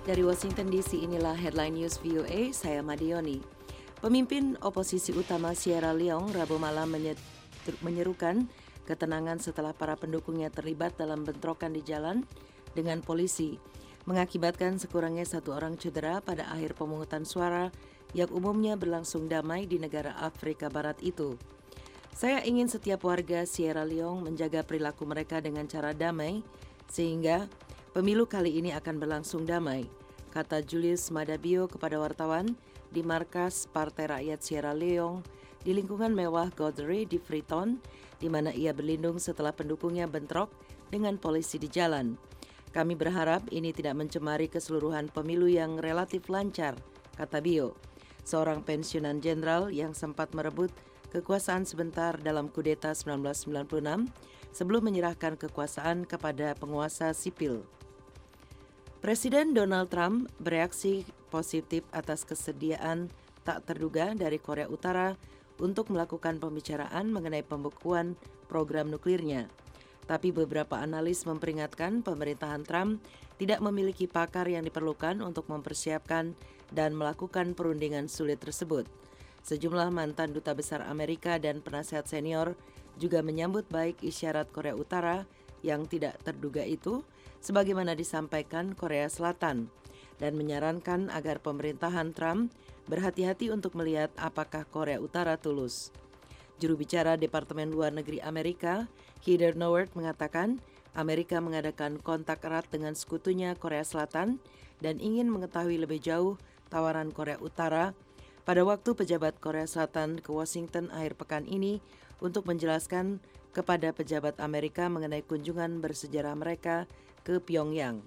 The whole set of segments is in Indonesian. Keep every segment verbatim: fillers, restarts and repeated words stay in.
Dari Washington D C, inilah Headline News V O A, saya Madioni. Pemimpin oposisi utama Sierra Leone Rabu malam menyerukan ketenangan setelah para pendukungnya terlibat dalam bentrokan di jalan dengan polisi, mengakibatkan sekurangnya satu orang cedera pada akhir pemungutan suara yang umumnya berlangsung damai di negara Afrika Barat itu. Saya ingin setiap warga Sierra Leone menjaga perilaku mereka dengan cara damai, sehingga pemilu kali ini akan berlangsung damai, kata Julius Maada Bio kepada wartawan di markas Partai Rakyat Sierra Leone di lingkungan mewah Godrey di Freetown, di mana ia berlindung setelah pendukungnya bentrok dengan polisi di jalan. Kami berharap ini tidak mencemari keseluruhan pemilu yang relatif lancar, kata Bio, seorang pensiunan jenderal yang sempat merebut kekuasaan sebentar dalam kudeta sembilan belas sembilan puluh enam sebelum menyerahkan kekuasaan kepada penguasa sipil. Presiden Donald Trump bereaksi positif atas kesediaan tak terduga dari Korea Utara untuk melakukan pembicaraan mengenai pembekuan program nuklirnya. Tapi beberapa analis memperingatkan pemerintahan Trump tidak memiliki pakar yang diperlukan untuk mempersiapkan dan melakukan perundingan sulit tersebut. Sejumlah mantan duta besar Amerika dan penasihat senior juga menyambut baik isyarat Korea Utara yang tidak terduga itu, sebagaimana disampaikan Korea Selatan, dan menyarankan agar pemerintahan Trump berhati-hati untuk melihat apakah Korea Utara tulus. Juru bicara Departemen Luar Negeri Amerika, Heather Nauert, mengatakan Amerika mengadakan kontak erat dengan sekutunya Korea Selatan dan ingin mengetahui lebih jauh tawaran Korea Utara pada waktu pejabat Korea Selatan ke Washington akhir pekan ini untuk menjelaskan kepada pejabat Amerika mengenai kunjungan bersejarah mereka ke Pyongyang.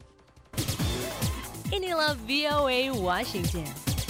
Inilah V O A Washington.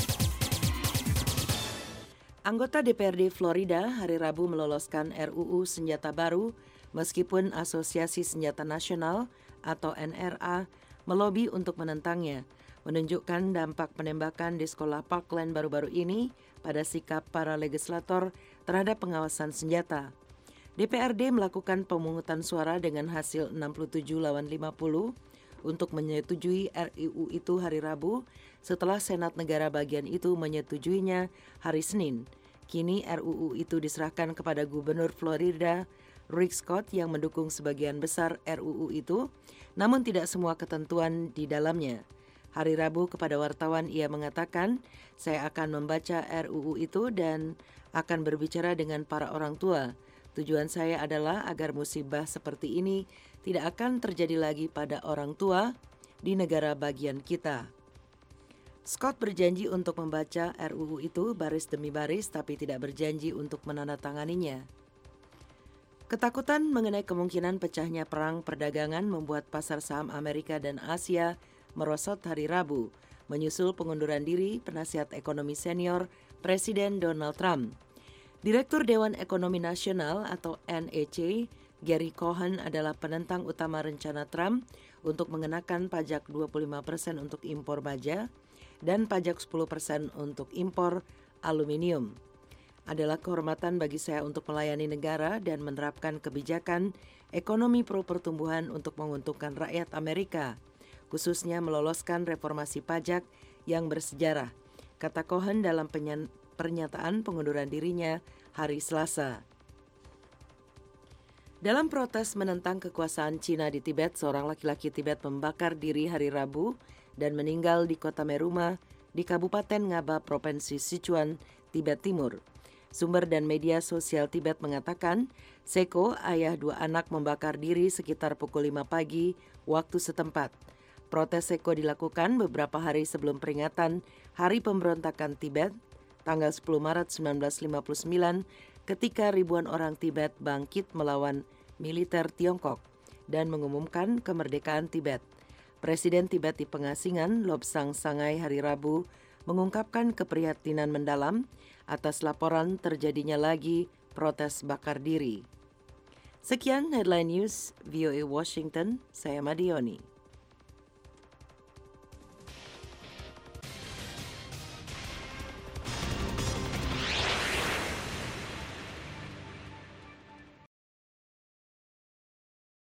Anggota D P R D Florida hari Rabu meloloskan R U U senjata baru meskipun Asosiasi Senjata Nasional atau N R A melobi untuk menentangnya, menunjukkan dampak penembakan di sekolah Parkland baru-baru ini pada sikap para legislator terhadap pengawasan senjata. D P R D melakukan pemungutan suara dengan hasil enam puluh tujuh lawan lima puluh untuk menyetujui R U U itu hari Rabu setelah Senat negara bagian itu menyetujuinya hari Senin. Kini R U U itu diserahkan kepada Gubernur Florida Rick Scott yang mendukung sebagian besar R U U itu, namun tidak semua ketentuan di dalamnya. Hari Rabu kepada wartawan ia mengatakan, saya akan membaca R U U itu dan akan berbicara dengan para orang tua. Tujuan saya adalah agar musibah seperti ini tidak akan terjadi lagi pada orang tua di negara bagian kita. Scott berjanji untuk membaca R U U itu baris demi baris, tapi tidak berjanji untuk menandatanganinya. Ketakutan mengenai kemungkinan pecahnya perang perdagangan membuat pasar saham Amerika dan Asia merosot hari Rabu, menyusul pengunduran diri penasihat ekonomi senior Presiden Donald Trump. Direktur Dewan Ekonomi Nasional atau N E C, Gary Cohn adalah penentang utama rencana Trump untuk mengenakan pajak dua puluh lima persen untuk impor baja dan pajak sepuluh persen untuk impor aluminium. Adalah kehormatan bagi saya untuk melayani negara dan menerapkan kebijakan ekonomi pro pertumbuhan untuk menguntungkan rakyat Amerika, khususnya meloloskan reformasi pajak yang bersejarah, kata Cohn dalam penyan- pernyataan pengunduran dirinya hari Selasa. Dalam protes menentang kekuasaan Cina di Tibet, seorang laki-laki Tibet membakar diri hari Rabu dan meninggal di kota Meruma di Kabupaten Ngaba, Provinsi Sichuan, Tibet Timur. Sumber dan media sosial Tibet mengatakan, Seko, ayah dua anak, membakar diri sekitar pukul lima pagi waktu setempat. Protes Seko dilakukan beberapa hari sebelum peringatan Hari Pemberontakan Tibet, tanggal sepuluh Maret seribu sembilan ratus lima puluh sembilan, ketika ribuan orang Tibet bangkit melawan militer Tiongkok dan mengumumkan kemerdekaan Tibet. Presiden Tibet di pengasingan Lobsang Sangai hari Rabu mengungkapkan keprihatinan mendalam atas laporan terjadinya lagi protes bakar diri. Sekian Headline News V O A Washington, saya Madioni.